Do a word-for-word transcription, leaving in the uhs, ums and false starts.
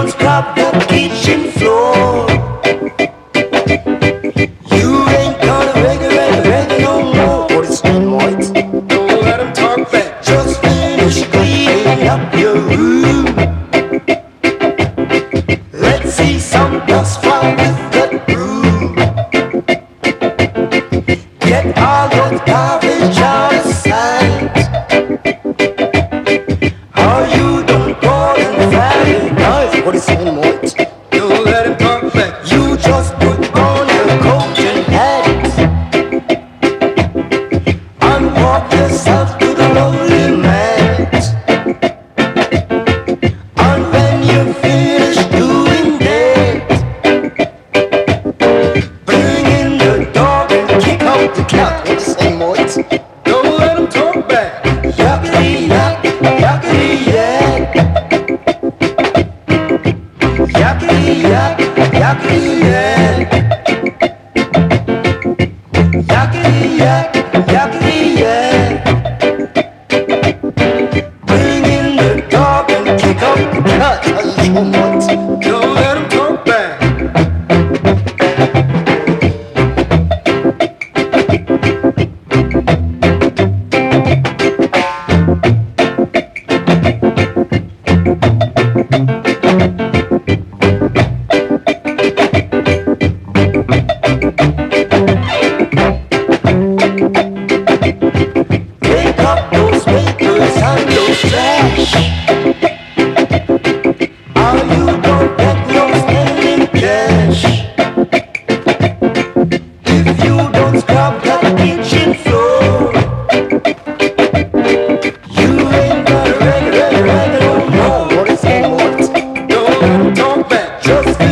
don't scrub the kitchen floor, you ain't gonna regulate, regulate no more. What is it, White? Don't let him talk back. Just finish cleaning up your room. Let's see some dust fly with the broom. Get all the garbage out of sight. Are you don't go and very nice? What is it, White? Don't let him talk back. You just put on your coat and hat and walk yourself to the lonely mat. And when you finish doing that, bring in the dog and kick out the cat. What is it, White? Don't let him talk back. Yakety yak, yakety yak. Yakety yak, yakety yak. Yakety yak, yakety yak. Bring in the dog and kick up the cat. Don't let him talk back. Pick up those papers and those trash. Or you don't get no spending cash. If you don't scrub that kitchen floor, you ain't gonna regulate, regulate no more. What is it, What? Don't let him talk back. Just